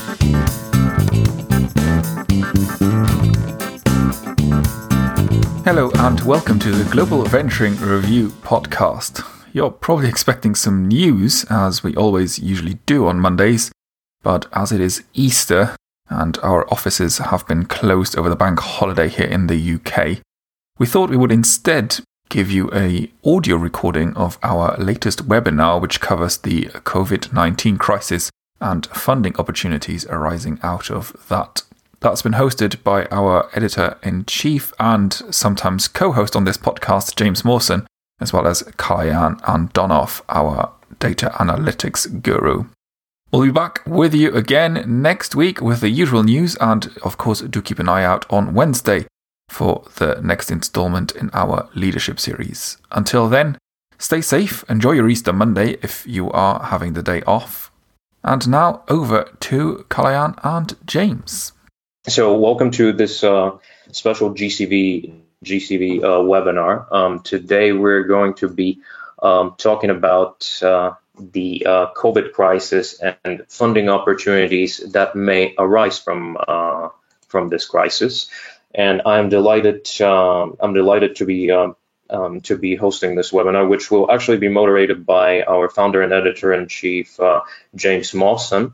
Hello and welcome to the Global Venturing Review podcast. You're probably expecting some news, as we always usually do on Mondays, but as it is Easter and our offices have been closed over the bank holiday here in the UK, we thought we would instead give you an audio recording of our latest webinar, which covers the COVID-19 crisis and funding opportunities arising out of that. That's been hosted by our editor-in-chief and sometimes co-host on this podcast, James Mawson, as well as Kalayan Andonov, our data analytics guru. We'll be back with you again next week with the usual news, and of course do keep an eye out on Wednesday for the next installment in our leadership series. Until then, stay safe, enjoy your Easter Monday if you are having the day off. And now over to Kalayan and James. So welcome to this special GCV webinar. Today we're going to be talking about the COVID crisis and funding opportunities that may arise from this crisis. And I'm delighted to be hosting this webinar, which will actually be moderated by our founder and editor-in-chief, James Mawson,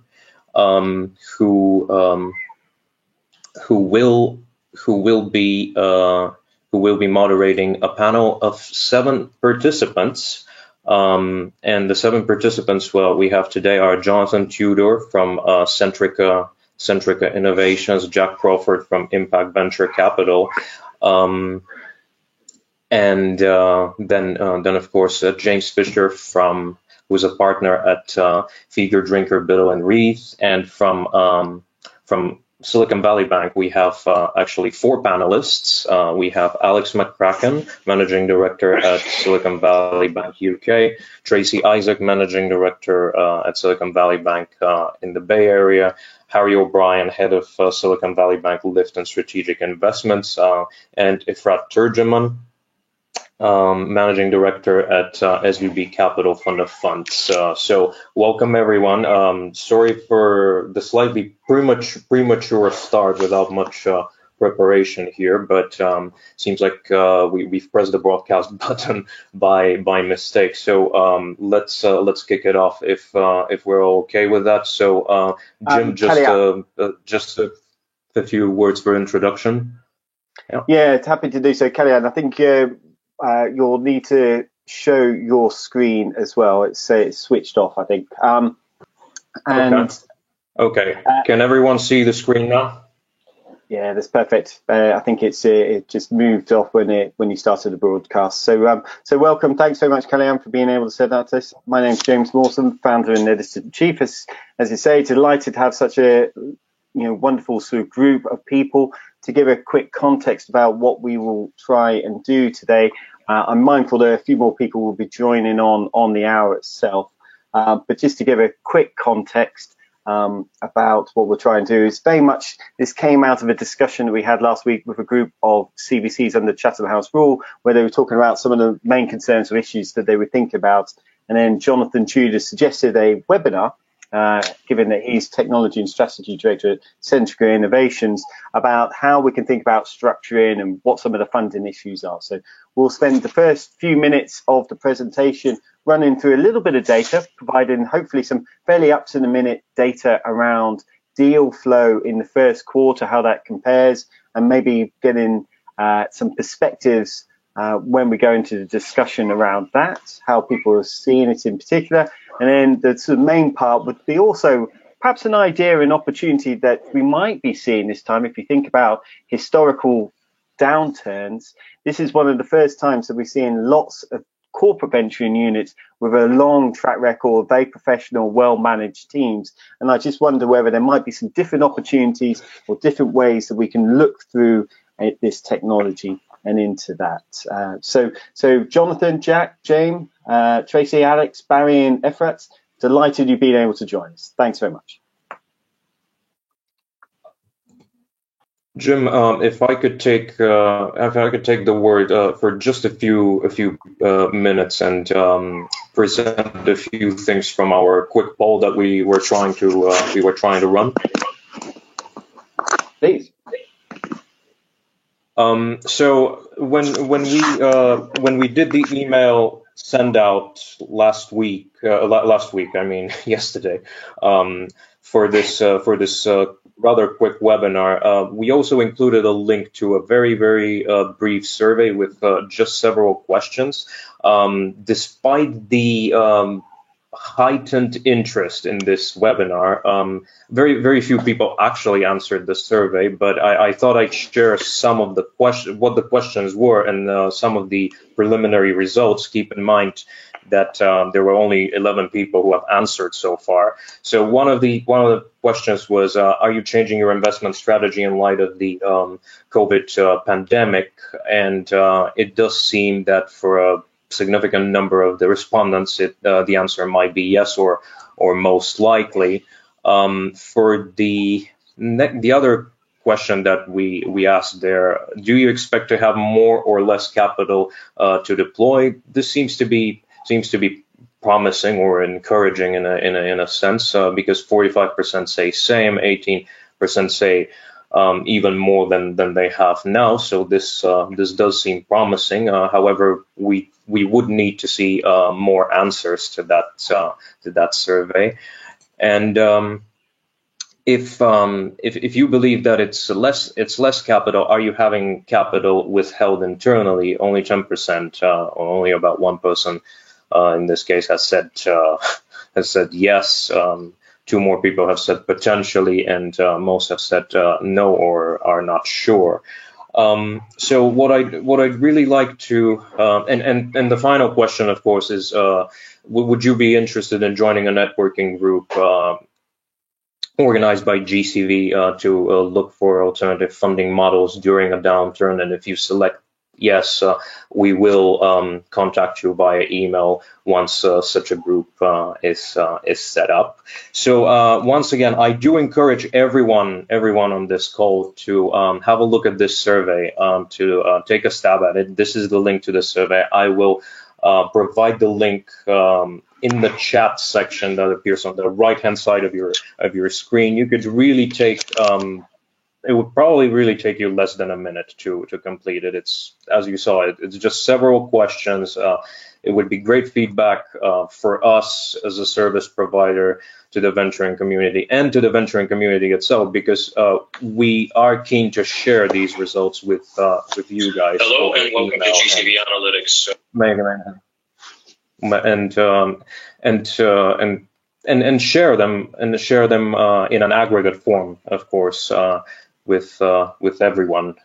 who will be moderating a panel of 7 participants. And the 7 participants we have today are Jonathan Tudor from Centrica Innovations, Jack Crawford from Impact Venture Capital, and then of course James Fisher who's a partner at Feed Your Drinker, Biddle and Reith, and from Silicon Valley Bank, we have actually 4 panelists. We have Alex McCracken, Managing Director at Silicon Valley Bank UK, Tracy Isaac, Managing Director at Silicon Valley Bank in the Bay Area, Harry O'Brien, Head of Silicon Valley Bank Lifton Strategic Investments, and Efrat Turjaman, Managing Director at SVB Capital Fund of Funds. So welcome everyone. Sorry for the slightly premature start without much preparation here, but seems like we've pressed the broadcast button by mistake. So let's kick it off if we're okay with that. So Jim, just a few words for introduction. Yeah, happy to do so, Kellyanne. I think you'll need to show your screen as well. It's switched off, I think. Okay. Can everyone see the screen now? Yeah, that's perfect. I think it just moved off when you started the broadcast. So welcome. Thanks so much, Kellyanne, for being able to set that to us. My name's James Mawson, founder and editor-in-chief. As you say, delighted to have such a wonderful sort of group of people. To give a quick context about what we will try and do today, I'm mindful that a few more people will be joining on the hour itself. But just to give a quick context about what we're trying to do is very much this came out of a discussion that we had last week with a group of CVCs under Chatham House rule, where they were talking about some of the main concerns or issues that they would think about. And then Jonathan Tudor suggested a webinar, given that he's Technology and Strategy Director at Centrica Innovations, about how we can think about structuring and what some of the funding issues are. So we'll spend the first few minutes of the presentation running through a little bit of data, providing hopefully some fairly up-to-the-minute data around deal flow in the first quarter, how that compares, and maybe getting some perspectives when we go into the discussion around that, how people are seeing it in particular. And then the sort of main part would be also perhaps an idea and opportunity that we might be seeing this time. If you think about historical downturns, this is one of the first times that we're seeing lots of corporate venturing units with a long track record, very professional, well-managed teams. And I just wonder whether there might be some different opportunities or different ways that we can look through this technology and into that. So Jonathan, Jack, James, Tracy, Alex, Barry and Efrat, delighted you've been able to join us. Thanks very much. Jim, if I could take the word for just a few minutes and present a few things from our quick poll that we were trying to run. Please. So when we did the email send out last week, I mean yesterday, for this rather quick webinar, we also included a link to a very brief survey with just several questions. Despite the heightened interest in this webinar, very few people actually answered the survey, but I thought I'd share some of the what the questions were and some of the preliminary results. Keep in mind that there were only 11 people who have answered so far. So one of the questions was, are you changing your investment strategy in light of the COVID pandemic? And it does seem that for a significant number of the respondents, the answer might be yes or most likely. For the other question that we asked there, do you expect to have more or less capital to deploy? This seems to be promising or encouraging in a sense, because 45% say same, 18% say even more than they have now. So this does seem promising. However, we would need to see more answers to that survey. And if you believe that it's less capital, are you having capital withheld internally? Only 10%, or only about one person in this case has said yes. Two more people have said potentially, and most have said no or are not sure. So what I'd really like to, and the final question, of course, is, would you be interested in joining a networking group organized by GCV to look for alternative funding models during a downturn? And if you select yes, we will contact you via email once such a group is set up. So once again, I do encourage everyone on this call to have a look at this survey, to take a stab at it. This is the link to the survey. I will provide the link in the chat section that appears on the right-hand side of your screen. You could really take it would probably really take you less than a minute to complete it. It's, as you saw, it's just several questions. It would be great feedback for us as a service provider to the venturing community and to the venturing community itself, because we are keen to share these results with you guys. Hello and welcome to GCV Analytics. And share them in an aggregate form, of course, with everyone.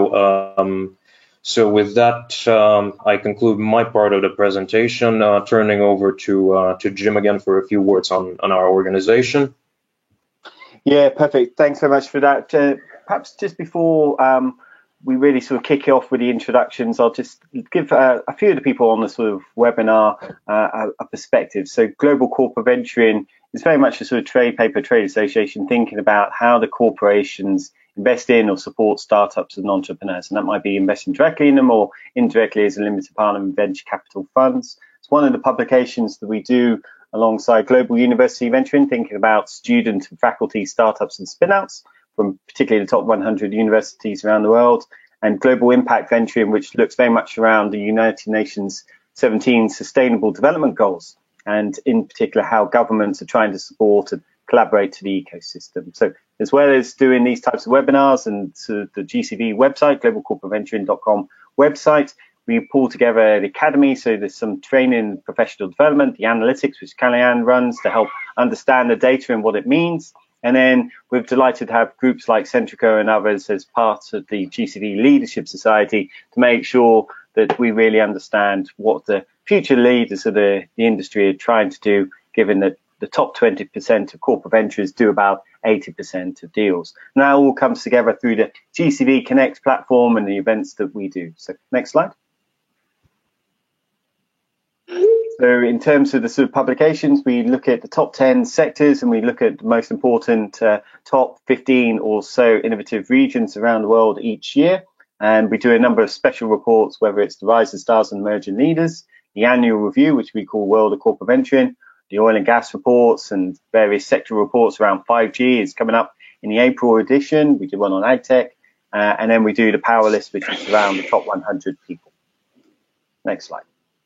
So with that, I conclude my part of the presentation, turning over to Jim again for a few words on our organization. Yeah, perfect. Thanks so much for that. Perhaps just before we really sort of kick off with the introductions, I'll just give a few of the people on the sort of webinar a perspective. So Global Corporate Venturing is very much a sort of trade association thinking about how the corporations invest in or support startups and entrepreneurs, and that might be investing directly in them or indirectly as a limited partner in venture capital funds. It's one of the publications that we do alongside Global University Venturing, thinking about student and faculty startups and spinouts from particularly the top 100 universities around the world, and Global Impact Venturing, which looks very much around the United Nations 17 Sustainable Development Goals, and in particular how governments are trying to support and collaborate to the ecosystem. So as well as doing these types of webinars and to the GCV website, globalcorporateventuring.com website, we pull together the academy. So there's some training, professional development, the analytics, which Kalyan runs to help understand the data and what it means. And then we're delighted to have groups like Centrica and others as part of the GCV Leadership Society to make sure that we really understand what the future leaders of the industry are trying to do, given that the top 20% of corporate ventures do about 80% of deals. Now all comes together through the GCV Connect platform and the events that we do. So next slide. So in terms of the sort of publications, we look at the top 10 sectors and we look at the most important top 15 or so innovative regions around the world each year. And we do a number of special reports, whether it's the rising stars and emerging leaders, the annual review, which we call World of Corporate Venturing, the oil and gas reports and various sector reports around 5G is coming up in the April edition. We do one on AgTech, and then we do the Power List, which is around the top 100 people. Next slide.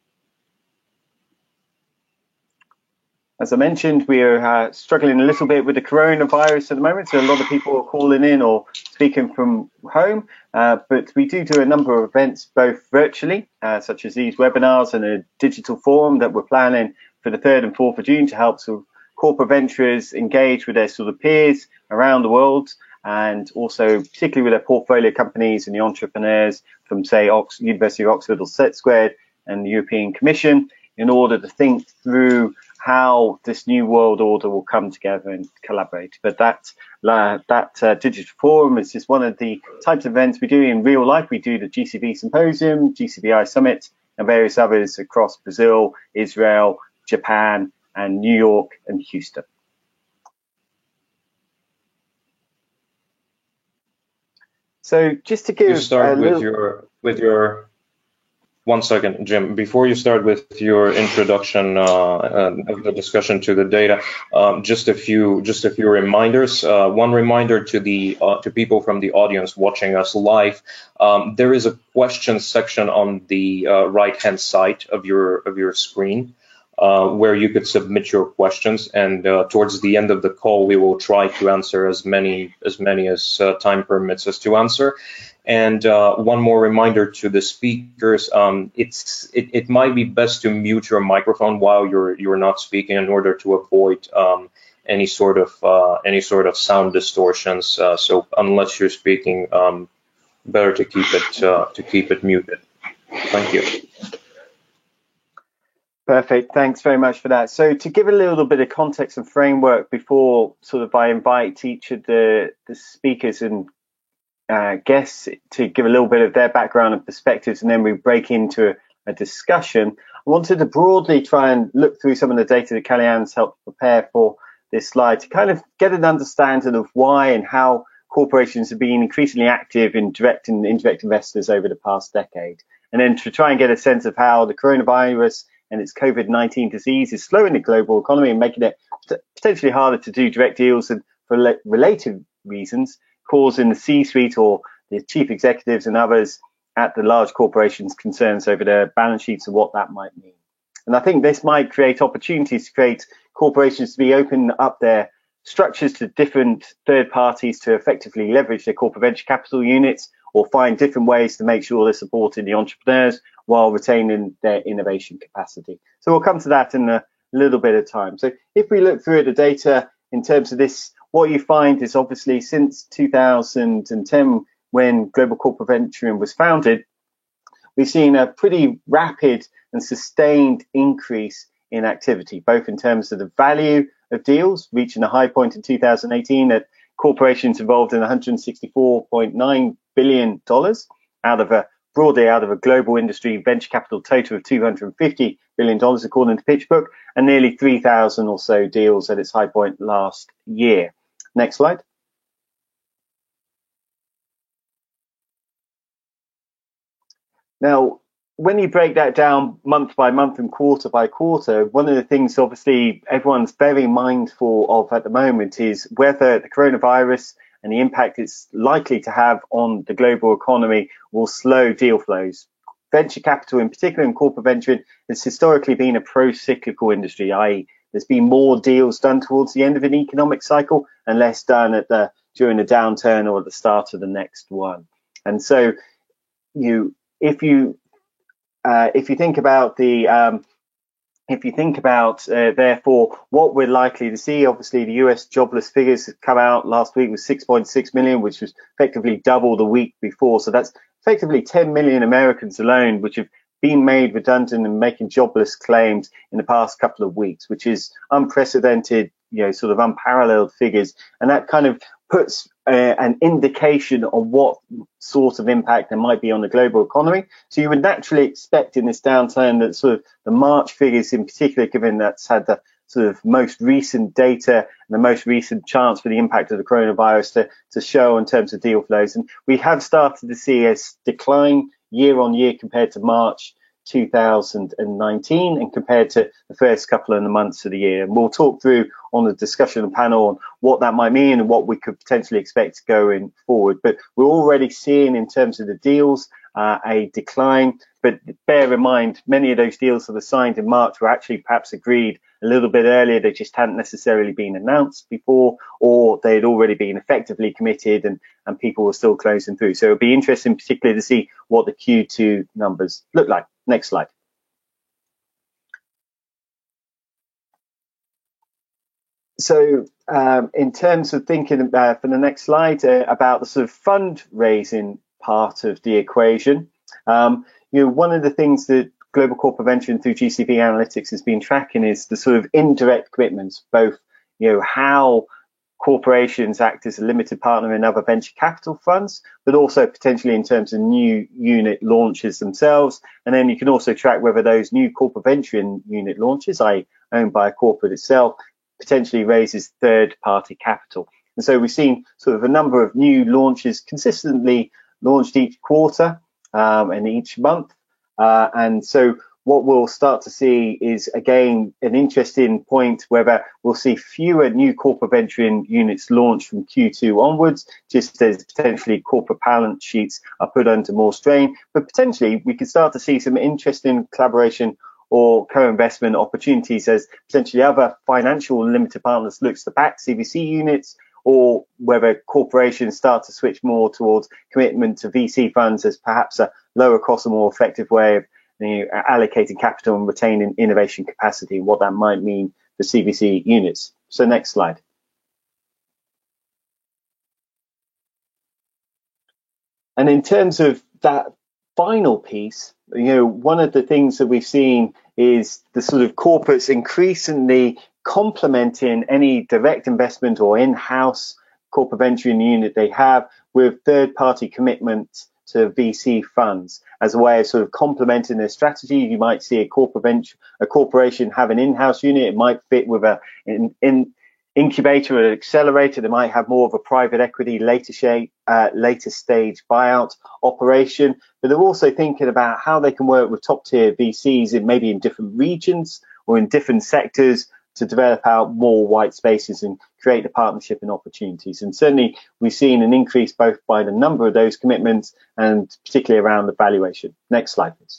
As I mentioned, we are struggling a little bit with the coronavirus at the moment, so a lot of people are calling in or speaking from home, but we do a number of events both virtually, such as these webinars and a digital forum that we're planning for the 3rd and 4th of June to help sort of corporate venturers engage with their sort of peers around the world, and also particularly with their portfolio companies and the entrepreneurs from, say, University of Oxford or Set Squared and the European Commission, in order to think through how this new world order will come together and collaborate. But that digital forum is just one of the types of events we do in real life. We do the GCV Symposium, GCVI Summit, and various others across Brazil, Israel, Japan, and New York and Houston. So just to give you start with your 1 second, Jim. Before you start with your introduction of the discussion to the data, just a few reminders. One reminder to people from the audience watching us live: there is a question section on the right-hand side of your screen where you could submit your questions, and towards the end of the call, we will try to answer as many as time permits us to answer. And one more reminder to the speakers: it might be best to mute your microphone while you're not speaking in order to avoid any sort of sound distortions. So unless you're speaking, better to keep it muted. Thank you. Perfect. Thanks very much for that. So to give a little bit of context and framework before sort of I invite each of the speakers and guests to give a little bit of their background and perspectives, and then we break into a discussion, I wanted to broadly try and look through some of the data that Kalyan's helped prepare for this slide to kind of get an understanding of why and how corporations have been increasingly active in direct and indirect investors over the past decade, and then to try and get a sense of how the coronavirus and its COVID-19 disease is slowing the global economy and making it potentially harder to do direct deals, and for related reasons, causing the C-suite or the chief executives and others at the large corporations concerns over their balance sheets and what that might mean. And I think this might create opportunities to create corporations to be open up their structures to different third parties to effectively leverage their corporate venture capital units, or find different ways to make sure they're supporting the entrepreneurs while retaining their innovation capacity. So we'll come to that in a little bit of time. So if we look through the data in terms of this, what you find is obviously since 2010, when Global Corporate Venturing was founded, we've seen a pretty rapid and sustained increase in activity, both in terms of the value of deals, reaching a high point in 2018 at corporations involved in $164.9 billion broadly out of a global industry venture capital total of $250 billion, according to PitchBook, and nearly 3,000 or so deals at its high point last year. Next slide. Now, when you break that down month by month and quarter by quarter, one of the things obviously everyone's very mindful of at the moment is whether the coronavirus and the impact it's likely to have on the global economy will slow deal flows. Venture capital, in particular in corporate venturing, has historically been a pro-cyclical industry, i.e. there's been more deals done towards the end of an economic cycle and less done during the downturn or at the start of the next one. And so if you think about therefore what we're likely to see, obviously the US jobless figures have come out last week with 6.6 million, which was effectively double the week before. So that's effectively 10 million Americans alone, which have been made redundant and making jobless claims in the past couple of weeks, which is unprecedented, sort of unparalleled figures. And that kind of puts an indication on what sort of impact there might be on the global economy. So you would naturally expect in this downturn that sort of the March figures in particular, given that's had the sort of most recent data and the most recent chance for the impact of the coronavirus to show in terms of deal flows. And we have started to see a decline year on year compared to March 2019 and compared to the first couple of the months of the year. And we'll talk through on the discussion panel on what that might mean and what we could potentially expect going forward. But we're already seeing in terms of the deals a decline. But bear in mind, many of those deals that were signed in March were actually perhaps agreed a little bit earlier. They just hadn't necessarily been announced before, or they had already been effectively committed and people were still closing through. So it'll be interesting particularly to see what the Q2 numbers look like. Next slide. So in terms of thinking for the next slide about the sort of fundraising part of the equation, one of the things that Global Corporate Venture through GCP Analytics has been tracking is the sort of indirect commitments, both how corporations act as a limited partner in other venture capital funds, but also potentially in terms of new unit launches themselves. And then you can also track whether those new corporate venture unit launches, owned by a corporate itself, potentially raises third-party capital. And so we've seen sort of a number of new launches consistently launched each quarter and each month. And so what we'll start to see is, again, an interesting point whether we'll see fewer new corporate venturing units launched from Q2 onwards, just as potentially corporate balance sheets are put under more strain. But potentially we could start to see some interesting collaboration or co-investment opportunities as potentially other financial limited partners looks to back CVC units, or whether corporations start to switch more towards commitment to VC funds as perhaps a lower cost and more effective way of allocating capital and retaining innovation capacity, and what that might mean for CVC units. So next slide. And in terms of that final piece, one of the things that we've seen is the sort of corporates increasingly complementing any direct investment or in-house corporate venturing unit they have with third-party commitment to VC funds as a way of sort of complementing their strategy. You might see a corporation have an in-house unit. It might fit with an incubator or an accelerator. They might have more of a private equity later stage buyout operation. But they're also thinking about how they can work with top-tier VCs in different regions or in different sectors to develop out more white spaces and create the partnership and opportunities. And certainly we've seen an increase both by the number of those commitments and particularly around the valuation. Next slide, please.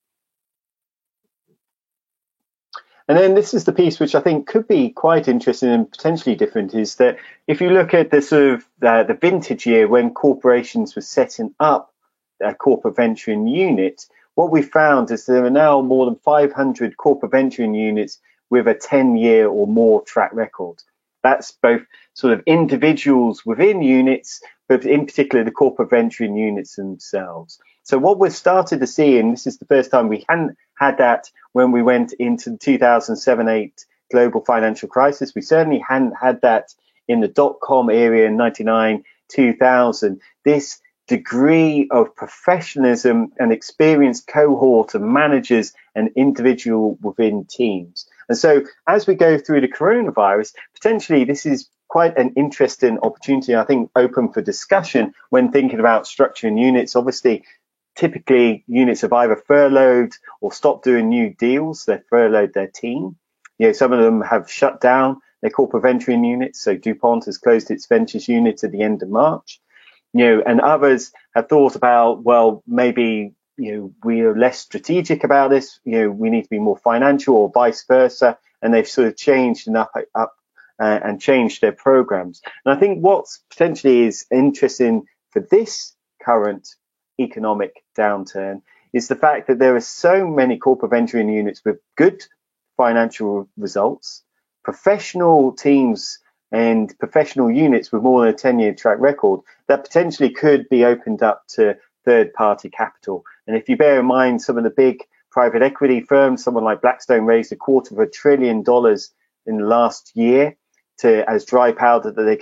And then this is the piece which I think could be quite interesting and potentially different, is that if you look at the sort of the vintage year when corporations were setting up a corporate venturing unit, what we found is there are now more than 500 corporate venturing units with a 10-year or more track record. That's both sort of individuals within units, but in particular the corporate venturing units themselves. So what we've started to see, and this is the first time we hadn't had that when we went into the 2007-8 global financial crisis. We certainly hadn't had that in the dot-com area in 99-2000. This degree of professionalism and experienced cohort of managers and individual within teams. And so as we go through the coronavirus, potentially this is quite an interesting opportunity, I think, open for discussion when thinking about structuring units. Obviously, typically units have either furloughed or stopped doing new deals. They've furloughed their team. Some of them have shut down their corporate venturing units. So DuPont has closed its ventures unit at the end of March. And others have thought about, well, maybe we are less strategic about this. We need to be more financial, or vice versa. And they've sort of changed and changed their programs. And I think what's potentially is interesting for this current economic downturn is the fact that there are so many corporate venturing units with good financial results, professional teams and professional units with more than a 10-year track record that potentially could be opened up to third-party capital. And if you bear in mind some of the big private equity firms, someone like Blackstone raised $250 billion in the last year as dry powder that they could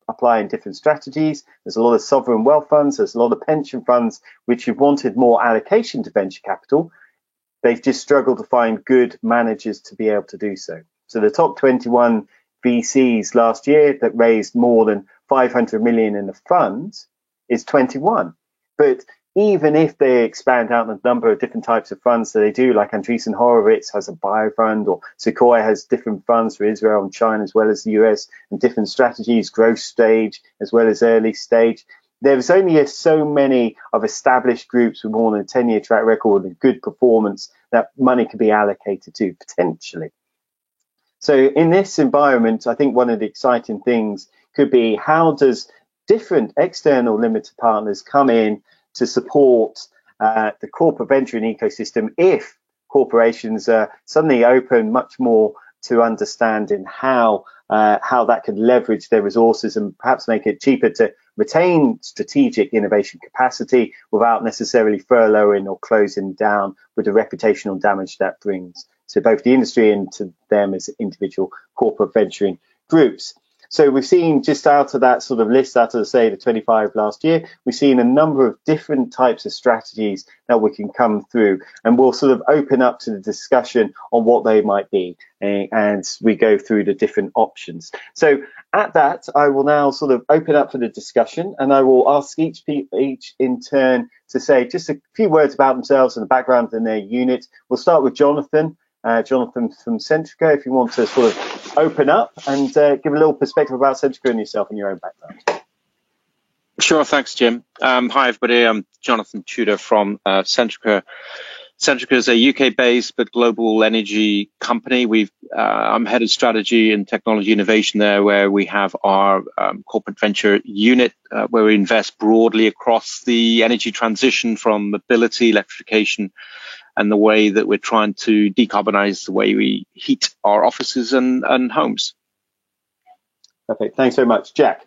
applying different strategies. There's a lot of sovereign wealth funds. There's a lot of pension funds which have wanted more allocation to venture capital. They've just struggled to find good managers to be able to do so. So the top 21 VCs last year that raised more than 500 million in the funds is 21. But even if they expand out the number of different types of funds that they do, like Andreessen Horowitz has a bio fund, or Sequoia has different funds for Israel and China as well as the US, and different strategies, growth stage as well as early stage, there's only so many of established groups with more than a 10-year track record and good performance that money could be allocated to potentially. So in this environment, I think one of the exciting things could be, how does different external limited partners come in to support the corporate venturing ecosystem if corporations are suddenly open much more to understanding how that could leverage their resources and perhaps make it cheaper to retain strategic innovation capacity without necessarily furloughing or closing down with the reputational damage that brings to both the industry and to them as individual corporate venturing groups. So we've seen, just out of that sort of list, out of, say, the 25 last year, we've seen a number of different types of strategies that we can come through, and we'll sort of open up to the discussion on what they might be as we go through the different options. So at that, I will now sort of open up for the discussion, and I will ask each in turn to say just a few words about themselves and the background in their unit. We'll start with Jonathan. Jonathan from Centrica, if you want to sort of open up and give a little perspective about Centrica and yourself and your own background. Sure, thanks, Jim. Hi, everybody. I'm Jonathan Tudor from Centrica. Centrica is a UK-based but global energy company. I'm head of strategy and technology innovation there, where we have our corporate venture unit, where we invest broadly across the energy transition from mobility, electrification, and the way that we're trying to decarbonize the way we heat our offices and homes. Perfect. Thanks so much. Jack.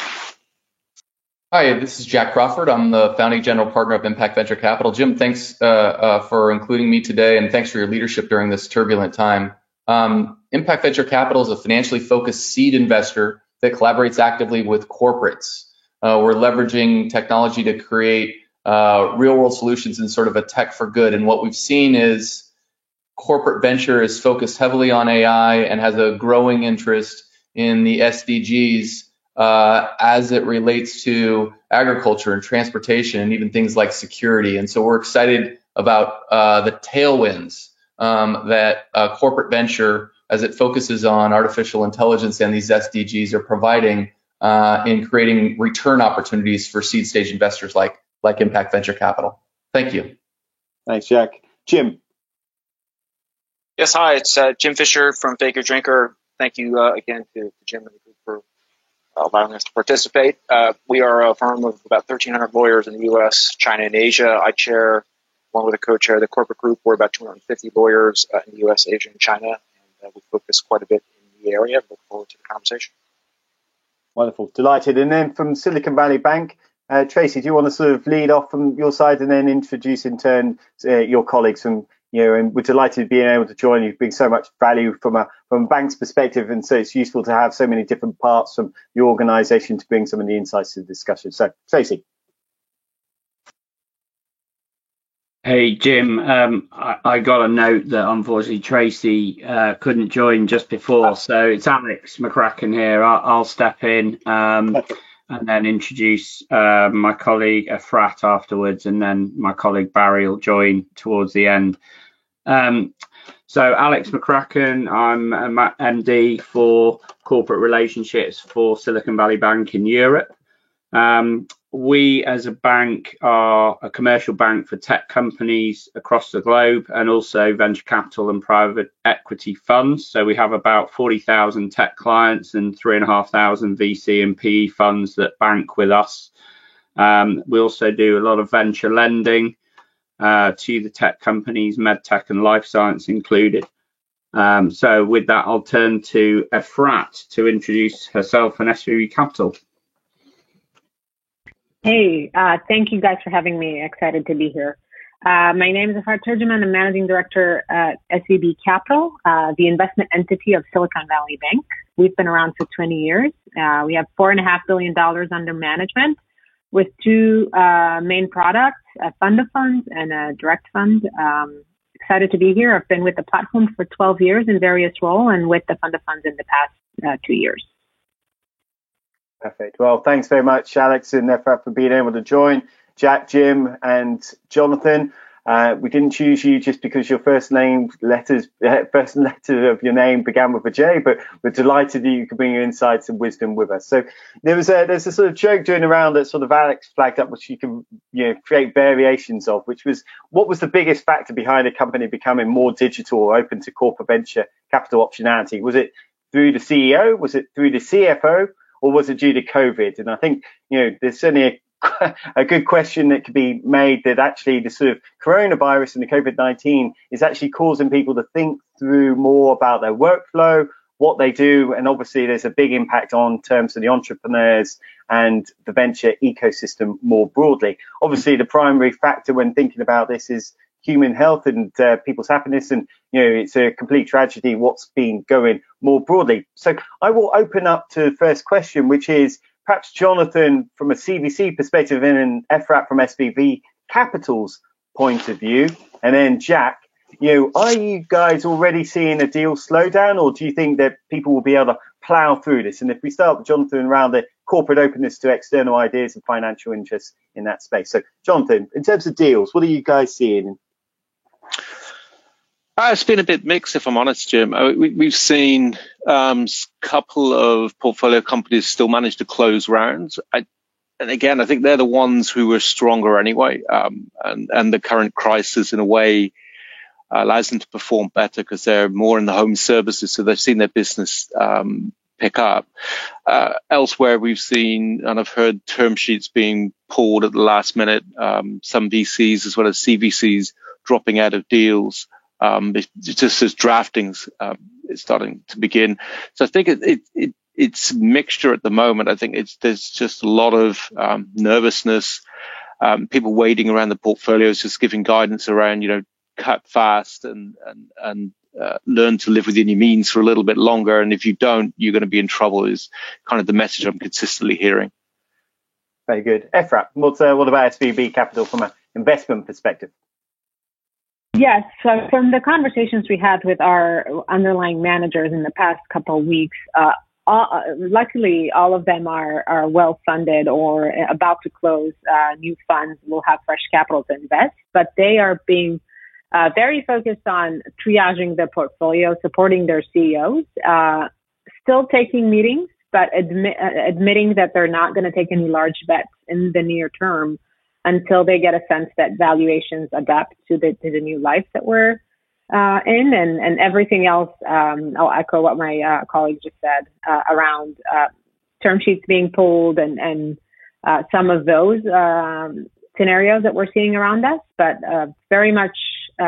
Hi, this is Jack Crawford. I'm the founding general partner of Impact Venture Capital. Jim, thanks for including me today, and thanks for your leadership during this turbulent time. Impact Venture Capital is a financially focused seed investor that collaborates actively with corporates. We're leveraging technology to create real-world solutions in sort of a tech for good. And what we've seen is corporate venture is focused heavily on AI and has a growing interest in the SDGs as it relates to agriculture and transportation and even things like security. And so we're excited about the tailwinds that corporate venture, as it focuses on artificial intelligence and these SDGs, are providing in creating return opportunities for seed stage investors like Impact Venture Capital. Thank you. Thanks, Jack. Jim. Yes, hi, it's Jim Fisher from Baker Drinker. Thank you again to Jim and the group for allowing us to participate. We are a firm of about 1,300 lawyers in the U.S., China, and Asia. I chair, along with a co-chair, the corporate group. We're about 250 lawyers in the U.S., Asia, and China, and we focus quite a bit in the area. Look forward to the conversation. Wonderful. Delighted. And then from Silicon Valley Bank, Tracy, do you want to sort of lead off from your side and then introduce in turn your colleagues from, and we're delighted being able to join you, bring so much value from a bank's perspective. And so it's useful to have so many different parts from your organization to bring some of the insights to the discussion. So, Tracy. Hey, Jim, I got a note that unfortunately Tracy couldn't join just before. So it's Alex McCracken here. I'll step in and then introduce my colleague Efrat afterwards, and then my colleague Barry will join towards the end. So Alex McCracken, I'm an MD for corporate relationships for Silicon Valley Bank in Europe. We as a bank are a commercial bank for tech companies across the globe, and also venture capital and private equity funds. So we have about 40,000 tech clients and 3,500 VC and PE funds that bank with us. We also do a lot of venture lending to the tech companies, med tech and life science included. So with that, I'll turn to Efrat to introduce herself and SVB Capital. Hey, thank you guys for having me. Excited to be here. My name is Efrat Turgeman. I'm Managing Director at SVB Capital, the investment entity of Silicon Valley Bank. We've been around for 20 years. We have $4.5 billion under management with two main products, a fund of funds and a direct fund. Excited to be here. I've been with the platform for 12 years in various roles and with the fund of funds in the past 2 years. Perfect. Well, thanks very much, Alex and Efrat, for being able to join. Jack, Jim, and Jonathan. We didn't choose you just because your first letter of your name began with a J, but we're delighted that you could bring your insights and wisdom with us. So there's a sort of joke going around that sort of Alex flagged up, which you can create variations of, which was, what was the biggest factor behind a company becoming more digital or open to corporate venture capital optionality? Was it through the CEO? Was it through the CFO? Or was it due to COVID? And I think, there's certainly a good question that could be made that actually the sort of coronavirus and the COVID-19 is actually causing people to think through more about their workflow, what they do. And obviously there's a big impact on terms of the entrepreneurs and the venture ecosystem more broadly. Obviously, the primary factor when thinking about this is human health and people's happiness. And, it's a complete tragedy what's been going more broadly. So I will open up to the first question, which is perhaps Jonathan from a CVC perspective and Efrat from SVB Capital's point of view. And then Jack, are you guys already seeing a deal slowdown, or do you think that people will be able to plow through this? And if we start with Jonathan around the corporate openness to external ideas and financial interests in that space. So Jonathan, in terms of deals, what are you guys seeing? It's been a bit mixed, if I'm honest, Jim. We've seen a couple of portfolio companies still manage to close rounds. And again, I think they're the ones who are stronger anyway. And the current crisis, in a way, allows them to perform better because they're more in the home services. So they've seen their business pick up. Elsewhere, we've seen and I've heard term sheets being pulled at the last minute. Some VCs as well as CVCs dropping out of deals. Just as drafting's is starting to begin. So I think it's a mixture at the moment. I think there's just a lot of nervousness, people waiting around the portfolios, just giving guidance around, cut fast and learn to live within your means for a little bit longer. And if you don't, you're going to be in trouble is kind of the message I'm consistently hearing. Very good. Efrat, what about SVB Capital from an investment perspective? Yes. So from the conversations we had with our underlying managers in the past couple of weeks, luckily all of them are well funded or about to close new funds, will have fresh capital to invest, but they are being very focused on triaging the portfolio, supporting their CEOs, still taking meetings, but admitting that they're not going to take any large bets in the near term until they get a sense that valuations adapt to the new life that we're in, and everything else. I'll echo what my colleague just said around term sheets being pulled and some of those scenarios that we're seeing around us. But very much,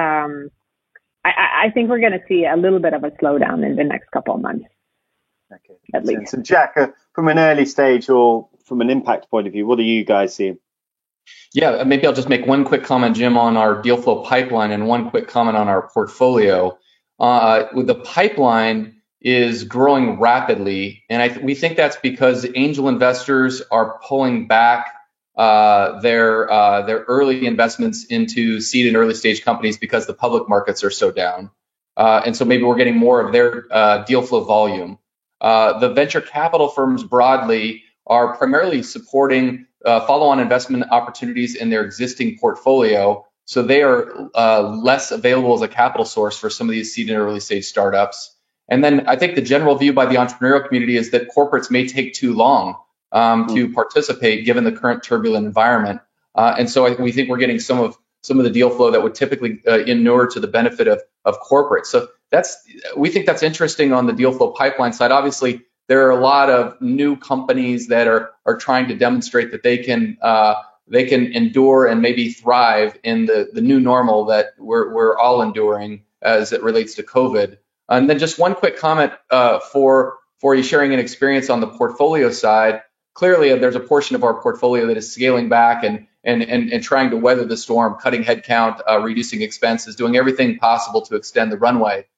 I think we're going to see a little bit of a slowdown in the next couple of months. Okay. At least. So Jack, from an early stage or from an impact point of view, what are you guys seeing? Yeah, maybe I'll just make one quick comment, Jim, on our deal flow pipeline and one quick comment on our portfolio. With the pipeline is growing rapidly, and we think that's because angel investors are pulling back their early investments into seed and early stage companies because the public markets are so down. And so maybe we're getting more of their deal flow volume. The venture capital firms broadly are primarily supporting follow-on investment opportunities in their existing portfolio. So they are less available as a capital source for some of these seed and early stage startups. And then I think the general view by the entrepreneurial community is that corporates may take too long to participate given the current turbulent environment. And so we think we're getting some of the deal flow that would typically inure to the benefit of corporates. So we think that's interesting on the deal flow pipeline side. Obviously, there are a lot of new companies that are trying to demonstrate that they can endure and maybe thrive in the new normal that we're all enduring as it relates to COVID. And then just one quick comment for you sharing an experience on the portfolio side. Clearly, there's a portion of our portfolio that is scaling back and trying to weather the storm, cutting headcount, reducing expenses, doing everything possible to extend the runway.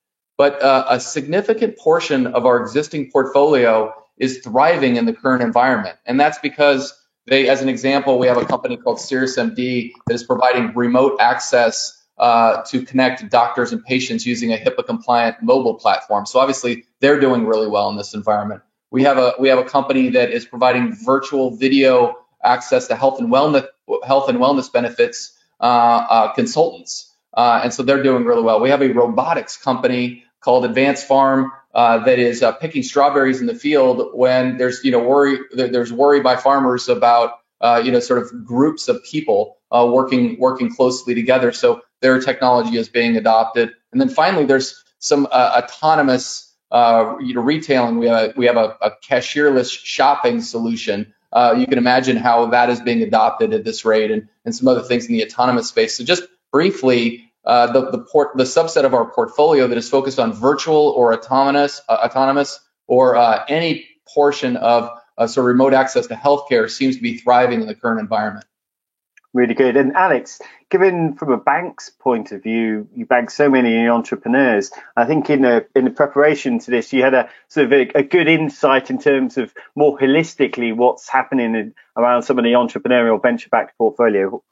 but a significant portion of our existing portfolio is thriving in the current environment. And that's because as an example, we have a company called SiriusMD that is providing remote access to connect doctors and patients using a HIPAA-compliant mobile platform. So obviously, they're doing really well in this environment. We have a company that is providing virtual video access to health and wellness benefits consultants, and so they're doing really well. We have a robotics company called Advanced Farm that is picking strawberries in the field when there's worry by farmers about sort of groups of people working closely together. So their technology is being adopted. And then finally, there's some autonomous retailing. We have a cashierless shopping solution. You can imagine how that is being adopted at this rate, and some other things in the autonomous space. So just briefly, the subset of our portfolio that is focused on virtual or autonomous or any portion of sort of remote access to healthcare seems to be thriving in the current environment. Really good. And Alex, given from a bank's point of view, you bank so many entrepreneurs. I think in the preparation to this, you had a sort of a good insight in terms of more holistically what's happening around some of the entrepreneurial venture-backed portfolio.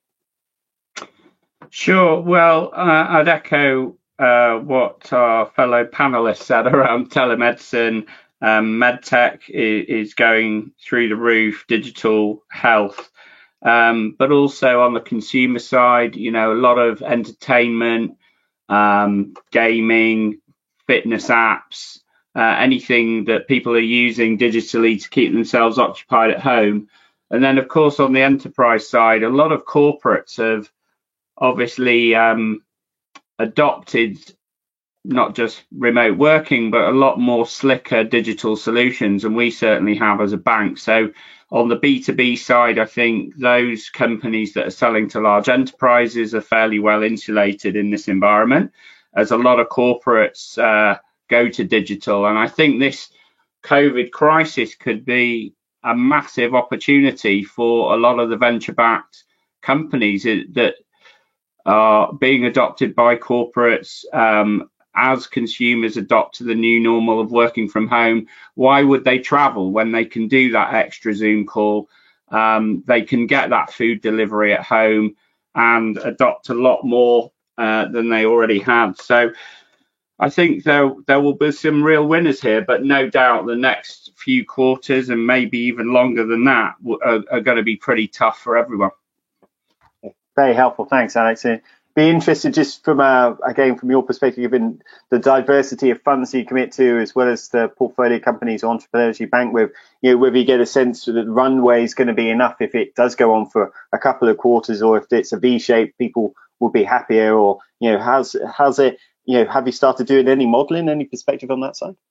Sure. Well, I'd echo what our fellow panelists said around telemedicine. MedTech is going through the roof, digital health. But also on the consumer side, a lot of entertainment, gaming, fitness apps, anything that people are using digitally to keep themselves occupied at home. And then, of course, on the enterprise side, a lot of corporates have obviously adopted not just remote working, but a lot more slicker digital solutions. And we certainly have as a bank. So on the B2B side, I think those companies that are selling to large enterprises are fairly well insulated in this environment, as a lot of corporates go to digital. And I think this COVID crisis could be a massive opportunity for a lot of the venture-backed companies that are being adopted by corporates as consumers adopt to the new normal of working from home. Why would they travel when they can do that extra Zoom call? They can get that food delivery at home and adopt a lot more than they already had. So I think there will be some real winners here, but no doubt the next few quarters and maybe even longer than that are going to be pretty tough for everyone. Very helpful. Thanks, Alex. Be interested just from your perspective, given the diversity of funds you commit to, as well as the portfolio companies or entrepreneurs you bank with, whether you get a sense that the runway is going to be enough if it does go on for a couple of quarters, or if it's a V shape, people will be happier, or how's it? Have you started doing any modelling, any perspective on that side?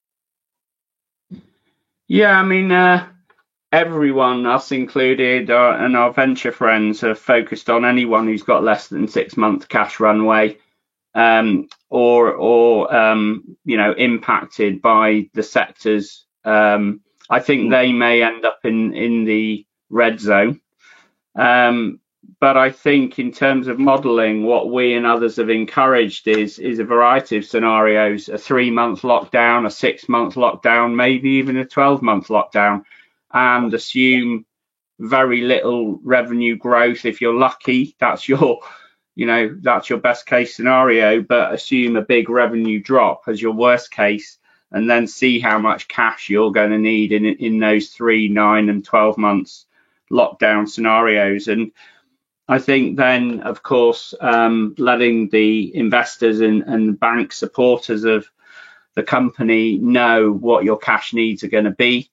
Yeah, I mean, everyone, us included, and our venture friends are focused on anyone who's got less than 6 months cash runway, or impacted by the sectors. I think they may end up in the red zone. But I think in terms of modelling, what we and others have encouraged is a variety of scenarios: a 3-month lockdown, a 6-month lockdown, maybe even a 12-month lockdown, and assume very little revenue growth. If you're lucky, that's your best case scenario, but assume a big revenue drop as your worst case, and then see how much cash you're going to need in those 3, 9 and 12 months lockdown scenarios. And I think then, of course, letting the investors and bank supporters of the company know what your cash needs are going to be.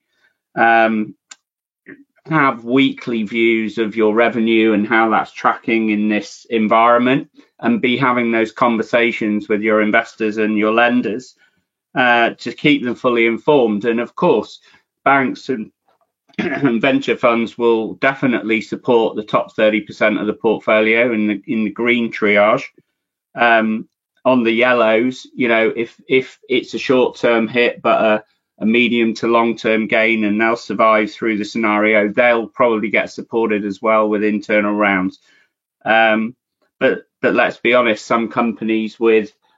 Have weekly views of your revenue and how that's tracking in this environment, and be having those conversations with your investors and your lenders to keep them fully informed. And of course, banks and venture funds will definitely support the top 30% of the portfolio in the green triage. On the yellows, if it's a short-term hit but a medium to long-term gain, and they'll survive through the scenario, they'll probably get supported as well with internal rounds. But let's be honest, some companies with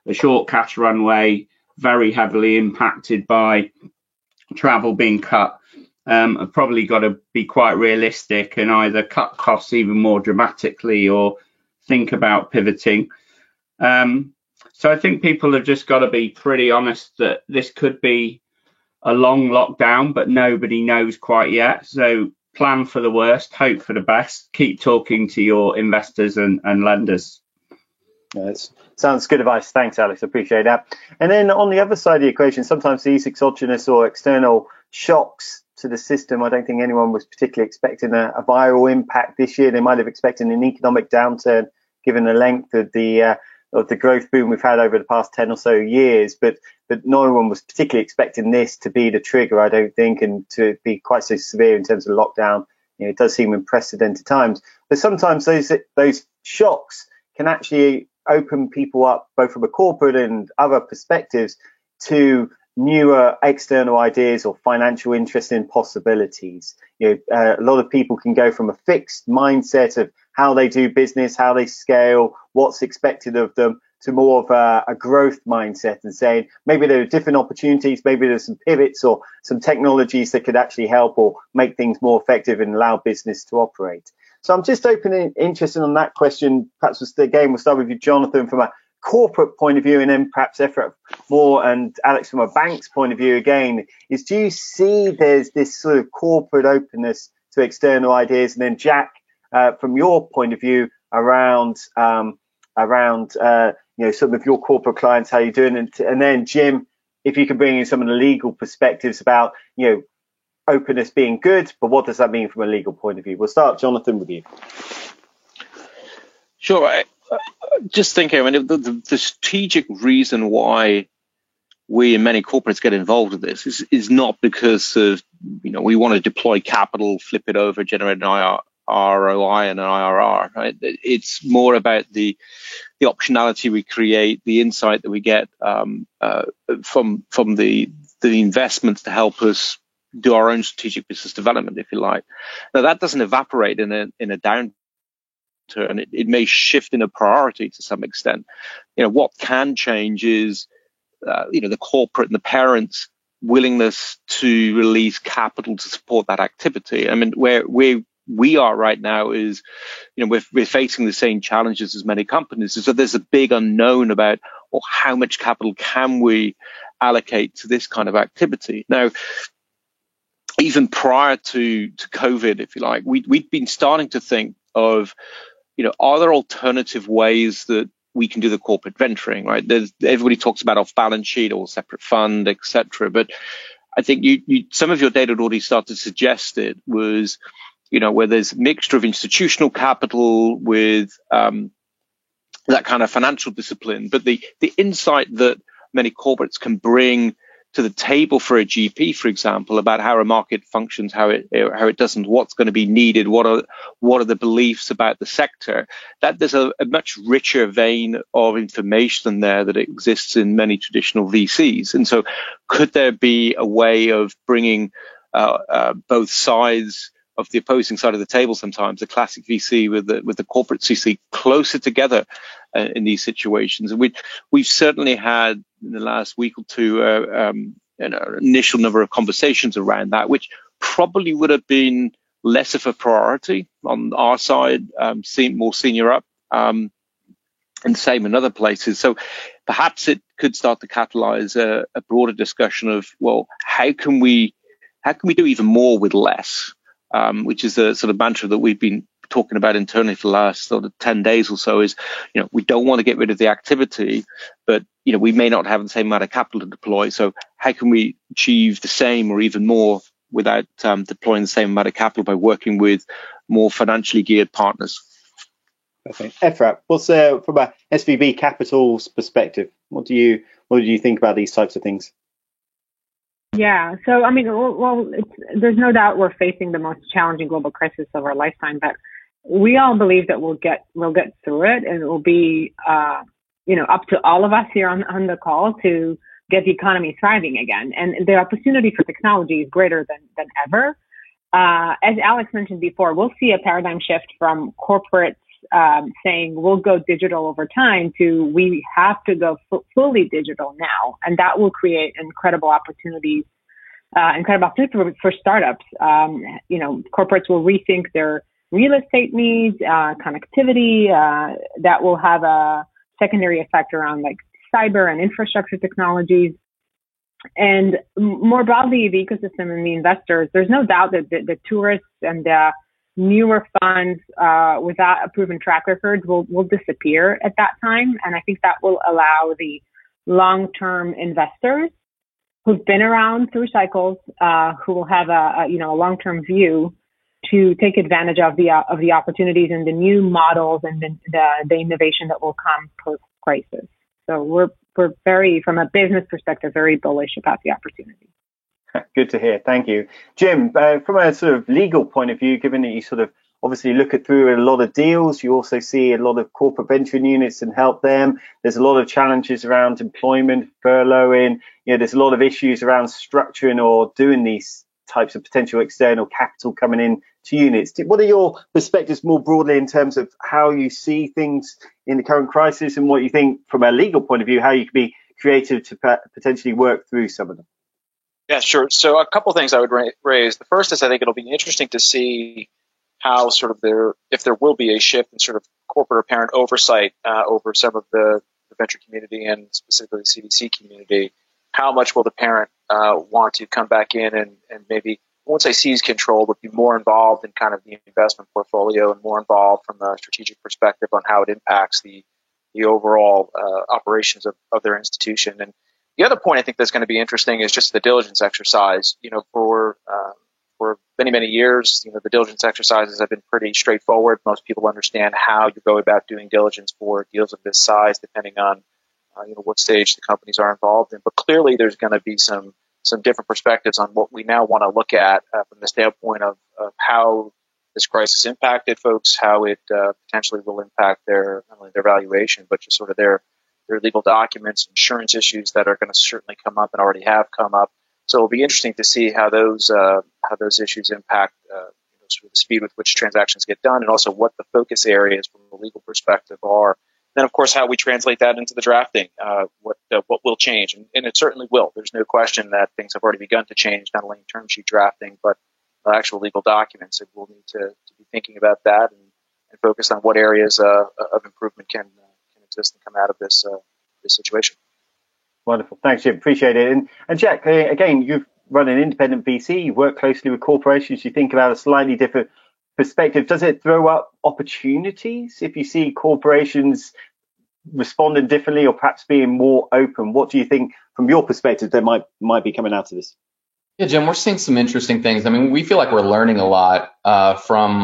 a short cash runway, very heavily impacted by travel being cut, have probably got to be quite realistic and either cut costs even more dramatically or think about pivoting. So I think people have just got to be pretty honest that this could be a long lockdown, but nobody knows quite yet. So plan for the worst, hope for the best, keep talking to your investors and lenders. That sounds good advice. Thanks, Alex. I appreciate that. And then on the other side of the equation, sometimes these exogenous or external shocks to the system, I don't think anyone was particularly expecting a viral impact this year. They might have expected an economic downturn given the length of the growth boom we've had over the past 10 or so years. But no one was particularly expecting this to be the trigger, I don't think, and to be quite so severe in terms of lockdown. It does seem unprecedented times. But sometimes those shocks can actually open people up, both from a corporate and other perspectives, to newer external ideas or financial interest in possibilities. A lot of people can go from a fixed mindset of how they do business, how they scale, what's expected of them, to more of a growth mindset and saying maybe there are different opportunities, maybe there's some pivots or some technologies that could actually help or make things more effective and allow business to operate. So I'm just interested on that question. Perhaps we'll start with you, Jonathan, from a corporate point of view, and then perhaps Efrat more, and Alex from a bank's point of view again, is do you see there's this sort of corporate openness to external ideas? And then Jack, from your point of view around some of your corporate clients, how you're doing, and then Jim, if you could bring in some of the legal perspectives about openness being good, but what does that mean from a legal point of view? We'll start, Jonathan, with you. Sure. Just thinking, I mean, the strategic reason why we and many corporates get involved with this is not because of, we want to deploy capital, flip it over, generate an ROI and an IRR, right? It's more about the optionality we create, the insight that we get from the investments to help us do our own strategic business development, if you like. Now, that doesn't evaporate in a downturn. It may shift in a priority to some extent. What can change is, the corporate and the parents' willingness to release capital to support that activity. I mean, where we are right now is, we're facing the same challenges as many companies. So there's a big unknown about, how much capital can we allocate to this kind of activity? Now, even prior to COVID, if you like, we'd been starting to think of, are there alternative ways that we can do the corporate venturing, right? Everybody talks about off balance sheet or separate fund, etc. But I think some of your data had already started to suggest it was, where there's a mixture of institutional capital with that kind of financial discipline, but the insight that many corporates can bring to the table for a GP, for example, about how a market functions, how it doesn't, what's going to be needed, what are the beliefs about the sector, that there's a much richer vein of information there that exists in many traditional VCs. And so could there be a way of bringing both sides of the opposing side of the table, sometimes the classic VC with the corporate CC, closer together in these situations? And we've certainly had in the last week or two an initial number of conversations around that, which probably would have been less of a priority on our side, more senior up, and same in other places. So perhaps it could start to catalyze a broader discussion of, well, how can we do even more with less? Which is the sort of mantra that we've been talking about internally for the last sort of 10 days or so is, we don't want to get rid of the activity, but, we may not have the same amount of capital to deploy. So how can we achieve the same or even more without deploying the same amount of capital by working with more financially geared partners? Okay. Efrat, what's from a SVB Capital's perspective? What do you think about these types of things? Yeah, so I mean, there's no doubt we're facing the most challenging global crisis of our lifetime, but we all believe that we'll get through it, and it will be, up to all of us here on the call to get the economy thriving again. And the opportunity for technology is greater than ever. As Alex mentioned before, we'll see a paradigm shift from corporates saying we'll go digital over time to we have to go fully digital now. And that will create incredible opportunities for startups. Corporates will rethink their real estate needs, connectivity, that will have a secondary effect around like cyber and infrastructure technologies. And more broadly, the ecosystem and the investors, there's no doubt that the tourists and the newer funds without a proven track record will disappear at that time. And I think that will allow the long-term investors who've been around through cycles, who will have a long-term view to take advantage of the opportunities and the new models and the innovation that will come post-crisis. So we're very, from a business perspective, very bullish about the opportunity. Good to hear. Thank you. Jim, from a sort of legal point of view, given that you sort of obviously look through a lot of deals, you also see a lot of corporate venturing units and help them. There's a lot of challenges around employment, furloughing. There's a lot of issues around structuring or doing these types of potential external capital coming in to units. What are your perspectives more broadly in terms of how you see things in the current crisis and what you think from a legal point of view, how you can be creative to potentially work through some of them? Yeah, sure. So a couple of things I would raise. The first is I think it'll be interesting to see how sort of if there will be a shift in sort of corporate or parent oversight over some of the venture community and specifically the CVC community. How much will the parent want to come back in and maybe, I won't say seize control, but be more involved in kind of the investment portfolio and more involved from a strategic perspective on how it impacts the overall operations of their institution. And the other point I think that's going to be interesting is just the diligence exercise. For many, many years, the diligence exercises have been pretty straightforward. Most people understand how you go about doing diligence for deals of this size, depending on what stage the companies are involved in. But clearly, there's going to be some different perspectives on what we now want to look at from the standpoint of how this crisis impacted folks, how it potentially will impact not only their valuation, but just sort of their legal documents, insurance issues that are going to certainly come up and already have come up. So it'll be interesting to see how those issues impact sort of the speed with which transactions get done, and also what the focus areas from a legal perspective are. Then, of course, how we translate that into the drafting, what will change, and it certainly will. There's no question that things have already begun to change, not only in term sheet drafting, but actual legal documents. And we'll need to be thinking about that and focus on what areas of improvement can exist and come out of this situation. Wonderful. Thanks, Jim. Appreciate it. And Jack, again, you've run an independent VC. You work closely with corporations. You think about a slightly different perspective. Does it throw up opportunities if you see corporations responding differently or perhaps being more open? What do you think, from your perspective, that might be coming out of this? Yeah, Jim, we're seeing some interesting things. I mean, we feel like we're learning a lot from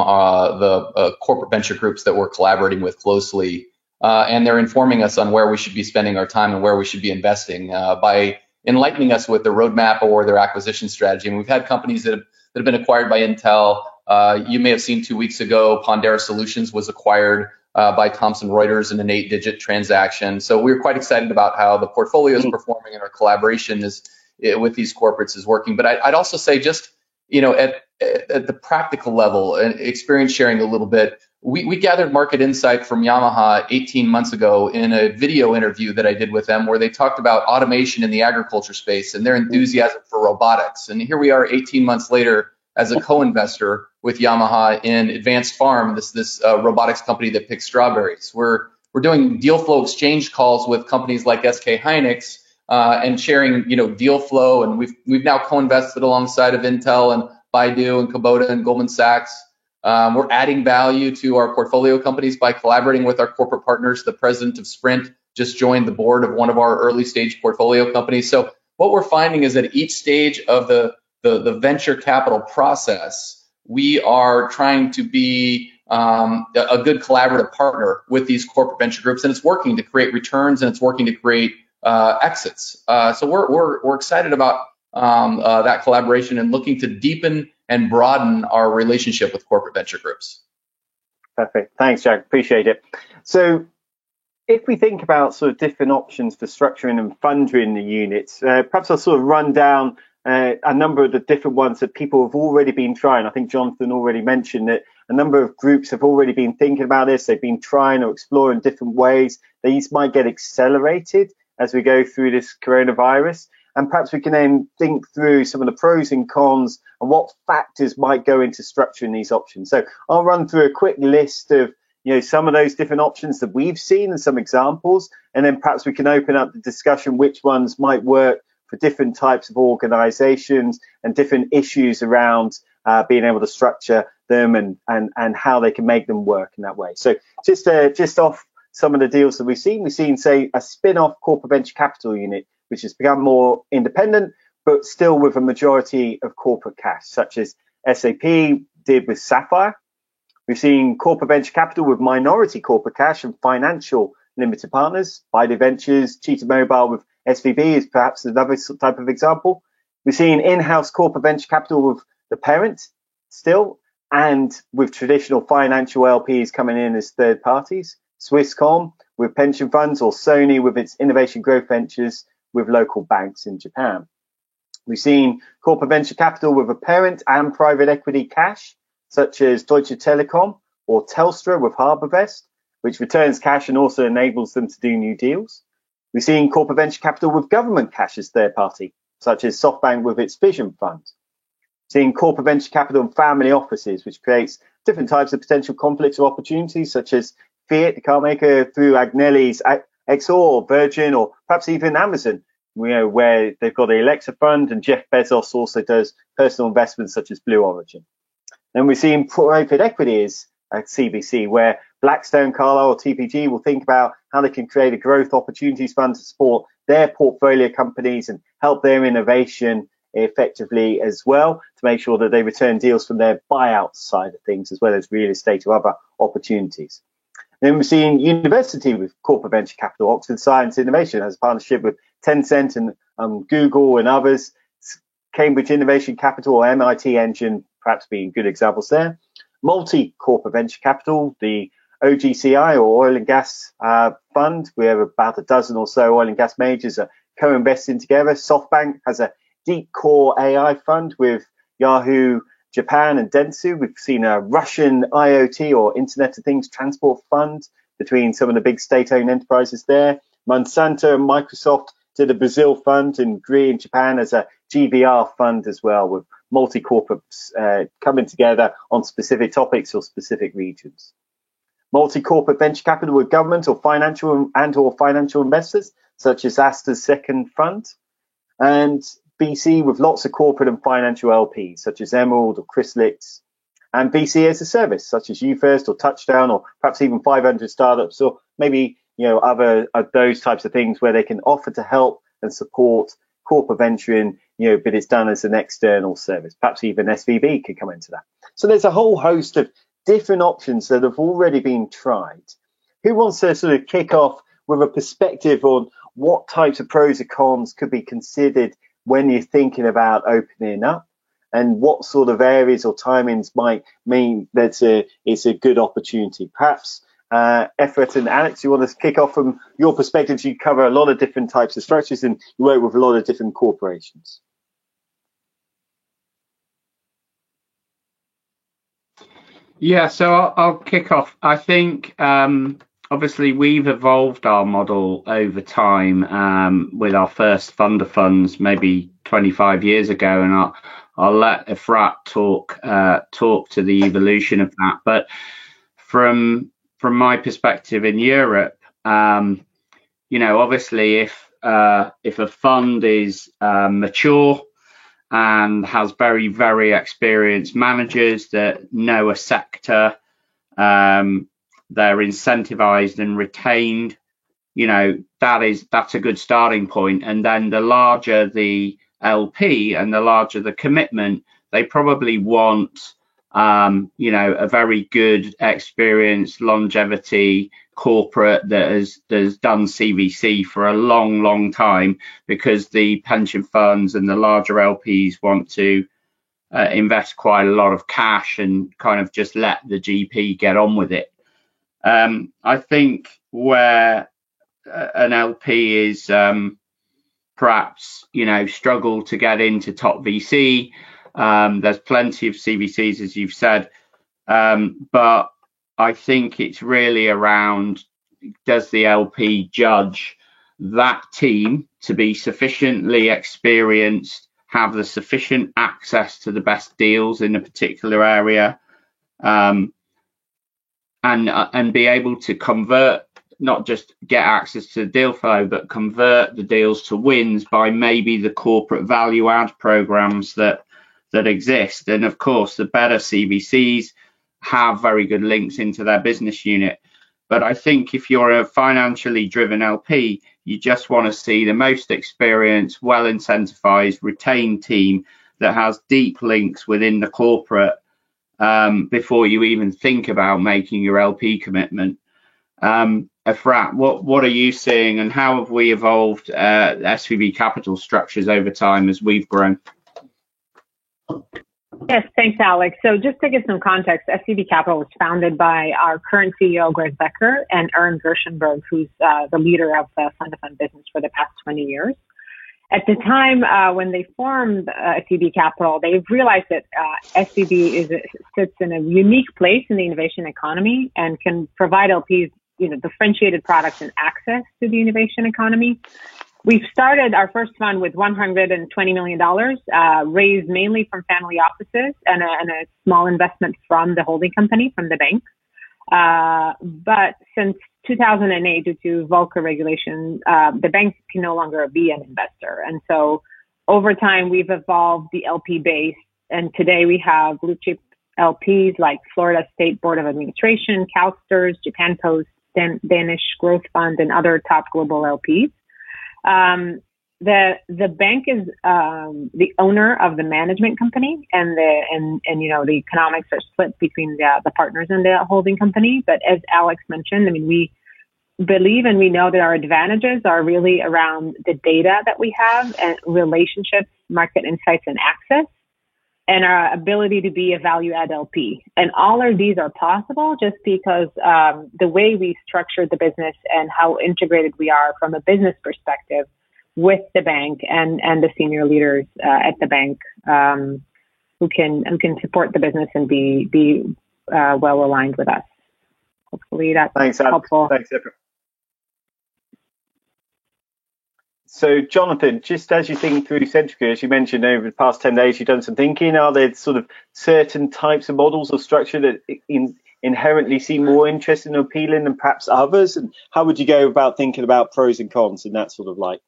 the corporate venture groups that we're collaborating with closely. And they're informing us on where we should be spending our time and where we should be investing by enlightening us with the roadmap or their acquisition strategy. And we've had companies that have been acquired by Intel. You may have seen 2 weeks ago, Pondera Solutions was acquired by Thomson Reuters in an 8-digit transaction. So we're quite excited about how the portfolio is performing and our collaboration with these corporates is working. But I'd also say just, at the practical level and experience sharing a little bit, we gathered market insight from Yamaha 18 months ago in a video interview that I did with them where they talked about automation in the agriculture space and their enthusiasm for robotics. And here we are 18 months later as a co-investor with Yamaha in Advanced Farm, this robotics company that picks strawberries. We're doing deal flow exchange calls with companies like SK Hynix and sharing deal flow. And we've now co-invested alongside of Intel and Baidu and Kubota and Goldman Sachs. We're adding value to our portfolio companies by collaborating with our corporate partners. The president of Sprint just joined the board of one of our early stage portfolio companies. So what we're finding is that at each stage of the venture capital process, we are trying to be a good collaborative partner with these corporate venture groups, and it's working to create returns and it's working to create exits. So we're excited about that collaboration and looking to deepen and broaden our relationship with corporate venture groups. Perfect. Thanks, Jack. Appreciate it. So if we think about sort of different options for structuring and funding the units, perhaps I'll sort of run down a number of the different ones that people have already been trying. I think Jonathan already mentioned that a number of groups have already been thinking about this. They've been trying or exploring different ways. These might get accelerated as we go through this coronavirus. And perhaps we can then think through some of the pros and cons and what factors might go into structuring these options. So I'll run through a quick list of some of those different options that we've seen and some examples, and then perhaps we can open up the discussion which ones might work for different types of organizations and different issues around being able to structure them and how they can make them work in that way. So just off some of the deals that we've seen, say, a spin-off corporate venture capital unit, which has become more independent, but still with a majority of corporate cash, such as SAP did with Sapphire. We've seen corporate venture capital with minority corporate cash and financial limited partners. Baidu Ventures, Cheetah Mobile with SVB is perhaps another type of example. We've seen in-house corporate venture capital with the parent still, and with traditional financial LPs coming in as third parties. Swisscom with pension funds, or Sony with its innovation growth ventures with local banks in Japan. We've seen corporate venture capital with a parent and private equity cash, such as Deutsche Telekom or Telstra with HarbourVest, which returns cash and also enables them to do new deals. We've seen corporate venture capital with government cash as third party, such as SoftBank with its Vision Fund. Seeing corporate venture capital and family offices, which creates different types of potential conflicts or opportunities, such as Fiat, the car maker, through Agnelli's Exor, or Virgin, or perhaps even Amazon, where they've got the Alexa fund, and Jeff Bezos also does personal investments such as Blue Origin. Then we're seeing private equities at CVC, where Blackstone, Carlyle, or TPG will think about how they can create a growth opportunities fund to support their portfolio companies and help their innovation effectively as well, to make sure that they return deals from their buyout side of things, as well as real estate or other opportunities. Then we're seeing university with corporate venture capital. Oxford Science Innovation has a partnership with Tencent and Google and others. Cambridge Innovation Capital, or MIT Engine, perhaps being good examples there. Multi-corporate venture capital, the OGCI, or Oil and Gas Fund. We have about a dozen or so oil and gas majors are co-investing together. SoftBank has a deep core AI fund with Yahoo Japan and Dentsu. We've seen a Russian IoT, or Internet of Things, transport fund between some of the big state-owned enterprises there. Monsanto and Microsoft did a Brazil fund, and GRI in Japan as a GVR fund as well, with multi-corporates coming together on specific topics or specific regions. Multi-corporate venture capital with government or financial investors, such as Asta's second fund. And VC with lots of corporate and financial LPs, such as Emerald or Chrysalix, and VC as a service, such as UFirst or Touchdown, or perhaps even 500 startups, or maybe other of those types of things where they can offer to help and support corporate venturing, but it's done as an external service. Perhaps even SVB could come into that. So there's a whole host of different options that have already been tried. Who wants to sort of kick off with a perspective on what types of pros and cons could be considered when you're thinking about opening up, and what sort of areas or timings might mean that it's a good opportunity? Perhaps Efrat and Alex, you want to kick off from your perspective? You cover a lot of different types of structures and you work with a lot of different corporations. Yeah, so I'll kick off. I think obviously we've evolved our model over time with our first fund of funds maybe 25 years ago, and I'll let Efrat talk to the evolution of that. But from my perspective in Europe, obviously if a fund is mature and has very, very experienced managers that know a sector, they're incentivized and retained, that's a good starting point. And then the larger the LP and the larger the commitment, they probably want a very good experienced longevity corporate that has done CVC for a long, long time, because the pension funds and the larger LPs want to invest quite a lot of cash and kind of just let the GP get on with it. I think where an LP is perhaps, struggle to get into top VC. There's plenty of CVCs, as you've said, but I think it's really around, does the LP judge that team to be sufficiently experienced, have the sufficient access to the best deals in a particular area, and be able to convert, not just get access to the deal flow, but convert the deals to wins by maybe the corporate value add programs that exist. And of course, the better CVCs have very good links into their business unit. But I think if you're a financially driven LP, you just want to see the most experienced, well incentivized, retained team that has deep links within the corporate before you even think about making your LP commitment. Efrat, what are you seeing, and how have we evolved SVB capital structures over time as we've grown? Yes, thanks, Alex. So just to give some context, SVB Capital was founded by our current CEO, Greg Becker, and Aaron Gerstenberg, who's the leader of the fund-to-fund business for the past 20 years. At the time when they formed SVB Capital, they realized that SVB sits in a unique place in the innovation economy and can provide LPs, differentiated products and access to the innovation economy. We've started our first fund with $120 million, raised mainly from family offices and a small investment from the holding company, from the bank. But since 2008, due to Volcker regulation, the bank can no longer be an investor. And so over time, we've evolved the LP base. And today we have blue chip LPs like Florida State Board of Administration, CalSTRS, Japan Post, Danish Growth Fund, and other top global LPs. The bank is the owner of the management company, and the economics are split between the partners and the holding company. But as Alex mentioned, we believe and we know that our advantages are really around the data that we have and relationships, market insights, and access, and our ability to be a value add LP. And all of these are possible just because the way we structured the business and how integrated we are from a business perspective with the bank and the senior leaders at the bank who can support the business and be well aligned with us. Hopefully that's helpful. Thanks, Efrat. So, Jonathan, just as you think through Centrica, as you mentioned, over the past 10 days, you've done some thinking. Are there sort of certain types of models or structure that inherently seem more interesting and appealing than perhaps others? And how would you go about thinking about pros and cons in that sort of light?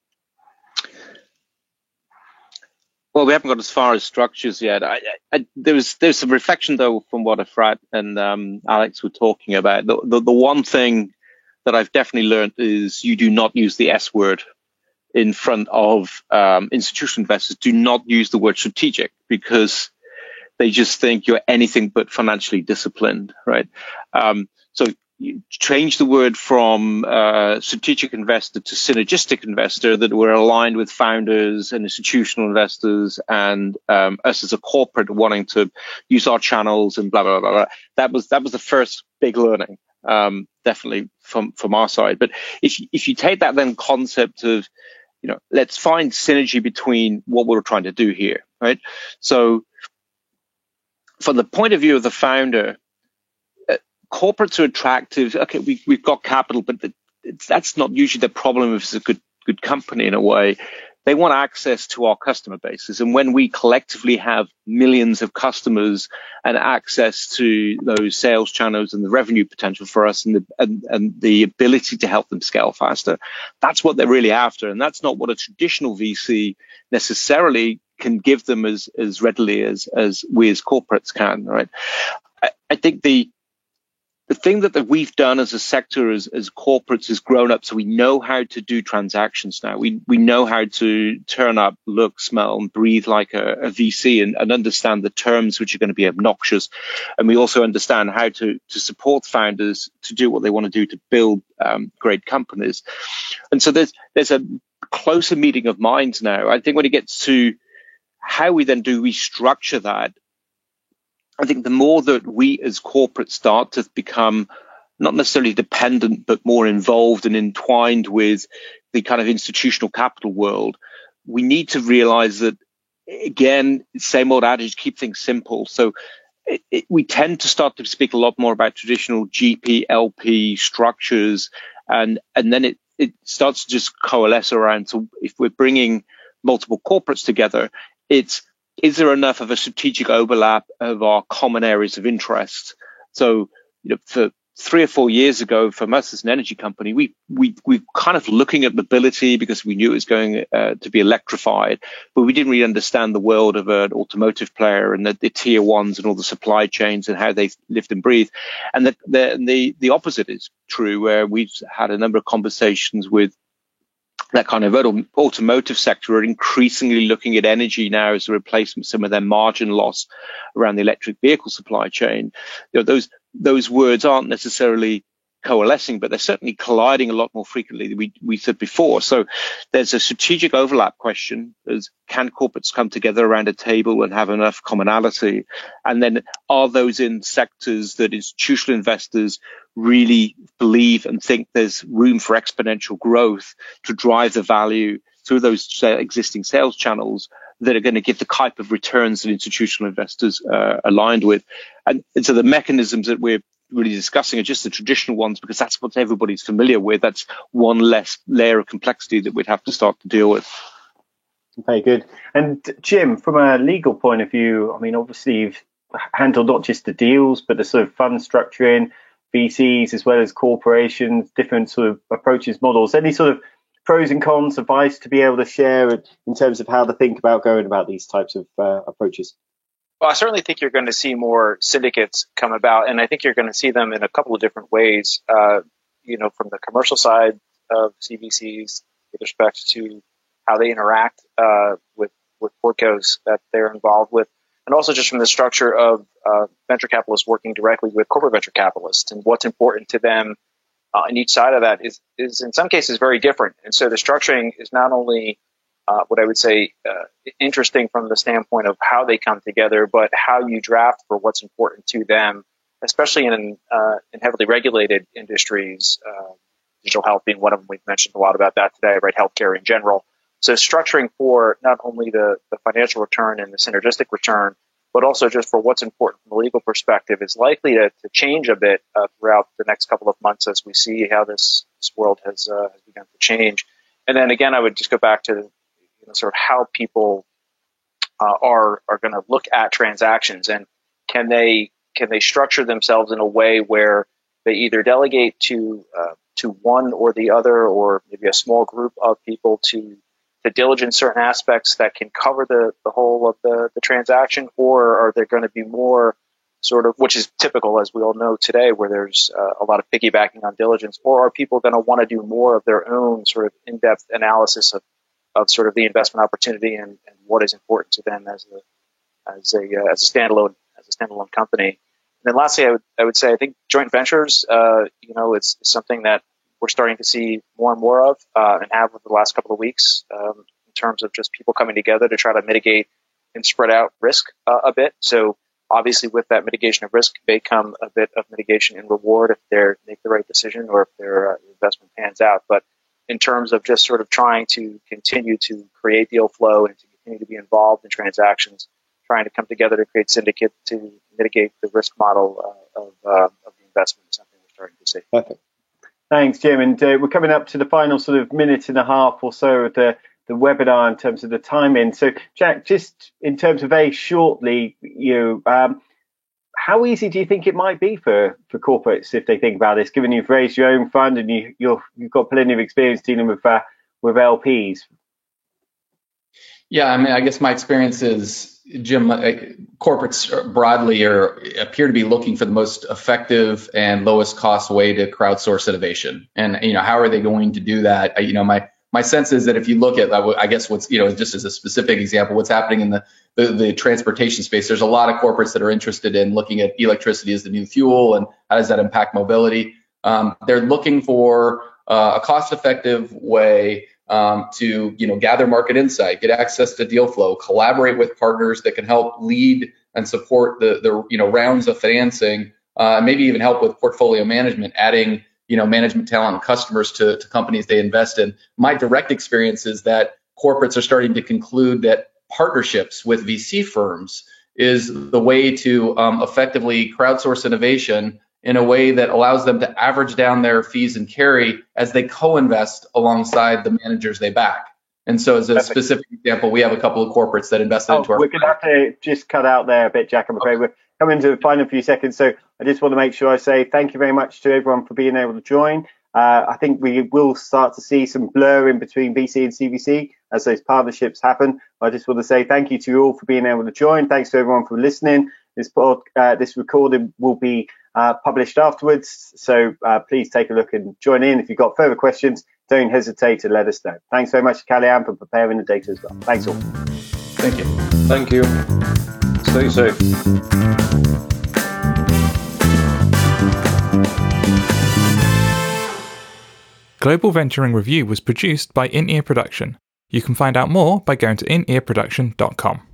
Well, we haven't got as far as structures yet. There's some reflection, though, from what Efrat and Alex were talking about. The one thing that I've definitely learned is you do not use the S word in front of institutional investors. Do not use the word strategic, because they just think you're anything but financially disciplined, right? So you change the word from strategic investor to synergistic investor, that we're aligned with founders and institutional investors and us as a corporate wanting to use our channels and blah, blah, blah, blah. That was the first big learning, definitely from our side. But if you take that then concept of, let's find synergy between what we're trying to do here, right? So from the point of view of the founder, corporates are attractive. Okay, we've got capital, but that's not usually the problem if it's a good company in a way. They want access to our customer bases. And when we collectively have millions of customers and access to those sales channels and the revenue potential for us and the ability to help them scale faster, that's what they're really after. And that's not what a traditional VC necessarily can give them as readily as we as corporates can, right? I think the thing that we've done as a sector, as corporates, has grown up. So we know how to do transactions now. We know how to turn up, look, smell, and breathe like a VC and understand the terms which are going to be obnoxious. And we also understand how to support founders to do what they want to do to build great companies. And so there's a closer meeting of minds now. I think when it gets to how we then do restructure that, I think the more that we as corporates start to become not necessarily dependent, but more involved and entwined with the kind of institutional capital world, we need to realize that, again, same old adage, keep things simple. So we tend to start to speak a lot more about traditional GP, LP structures, and then it starts to just coalesce around. So if we're bringing multiple corporates together, is there enough of a strategic overlap of our common areas of interest? So, for 3 or 4 years ago, for us as an energy company, we kind of looking at mobility because we knew it was going to be electrified, but we didn't really understand the world of an automotive player and the tier ones and all the supply chains and how they live and breathe. And the opposite is true, where we've had a number of conversations with that kind of automotive sector are increasingly looking at energy now as a replacement, some of their margin loss around the electric vehicle supply chain. Those words aren't necessarily coalescing, but they're certainly colliding a lot more frequently than we said before. So there's a strategic overlap question. Can corporates come together around a table and have enough commonality? And then are those in sectors that institutional investors really believe and think there's room for exponential growth to drive the value through those existing sales channels that are going to give the type of returns that institutional investors are aligned with? And so the mechanisms that we're really discussing are just the traditional ones, because that's what everybody's familiar with. That's one less layer of complexity that we'd have to start to deal with. Very good. And Jim, from a legal point of view, I mean, obviously you've handled not just the deals, but the sort of fund structuring, VCs, as well as corporations, different sort of approaches, models. Any sort of pros and cons, advice to be able to share in terms of how to think about going about these types of approaches? Well, I certainly think you're going to see more syndicates come about, and I think you're going to see them in a couple of different ways. From the commercial side of CVCs with respect to how they interact with portcos that they're involved with, and also just from the structure of venture capitalists working directly with corporate venture capitalists and what's important to them. And each side of that is in some cases very different. And so the structuring is not only what I would say interesting from the standpoint of how they come together, but how you draft for what's important to them, especially in heavily regulated industries, digital health being one of them. We've mentioned a lot about that today, right? Healthcare in general. So structuring for not only the financial return and the synergistic return, but also just for what's important from a legal perspective is likely to change a bit throughout the next couple of months as we see how this world has begun to change. And then again, I would just go back to sort of how people are going to look at transactions, and can they structure themselves in a way where they either delegate to one or the other, or maybe a small group of people to diligence certain aspects that can cover the whole of the transaction, or are there going to be more sort of, which is typical as we all know today, where there's a lot of piggybacking on diligence, or are people going to want to do more of their own sort of in-depth analysis of sort of the investment opportunity and what is important to them as a standalone company. And then lastly, I would say I think joint ventures, it's something that we're starting to see more and more of and have over the last couple of weeks in terms of just people coming together to try to mitigate and spread out risk a bit. So obviously with that mitigation of risk may come a bit of mitigation in reward if they make the right decision or if their investment pans out. But in terms of just sort of trying to continue to create deal flow and to continue to be involved in transactions, trying to come together to create syndicate to mitigate the risk model of the investment is something we're starting to see. Perfect. Thanks, Jim. And we're coming up to the final sort of minute and a half or so of the webinar in terms of the timing. So, Jack, just in terms of very shortly, how easy do you think it might be for corporates if they think about this, given you've raised your own fund and you've got plenty of experience dealing with LPs? Yeah, I mean, I guess my experience is, Jim, corporates broadly appear to be looking for the most effective and lowest cost way to crowdsource innovation. And, how are they going to do that? My sense is that if you look at, I guess what's, just as a specific example, what's happening in the transportation space, there's a lot of corporates that are interested in looking at electricity as the new fuel and how does that impact mobility. They're looking for a cost-effective way to gather market insight, get access to deal flow, collaborate with partners that can help lead and support the rounds of financing, maybe even help with portfolio management, adding management talent and customers to companies they invest in. My direct experience is that corporates are starting to conclude that partnerships with VC firms is the way to effectively crowdsource innovation in a way that allows them to average down their fees and carry as they co-invest alongside the managers they back. And so as a specific example, we have a couple of corporates that invested into our... We're going to have to just cut out there a bit, Jack, I'm afraid. We're coming to the final few seconds. So I just want to make sure I say thank you very much to everyone for being able to join. I think we will start to see some blur in between VC and CVC as those partnerships happen. I just want to say thank you to you all for being able to join. Thanks to everyone for listening. This recording will be published afterwards. So please take a look and join in. If you've got further questions, don't hesitate to let us know. Thanks very much to Kalyan for preparing the data as well. Thanks all. Thank you. Thank you. Stay safe. Global Venturing Review was produced by In-Ear Production. You can find out more by going to inearproduction.com.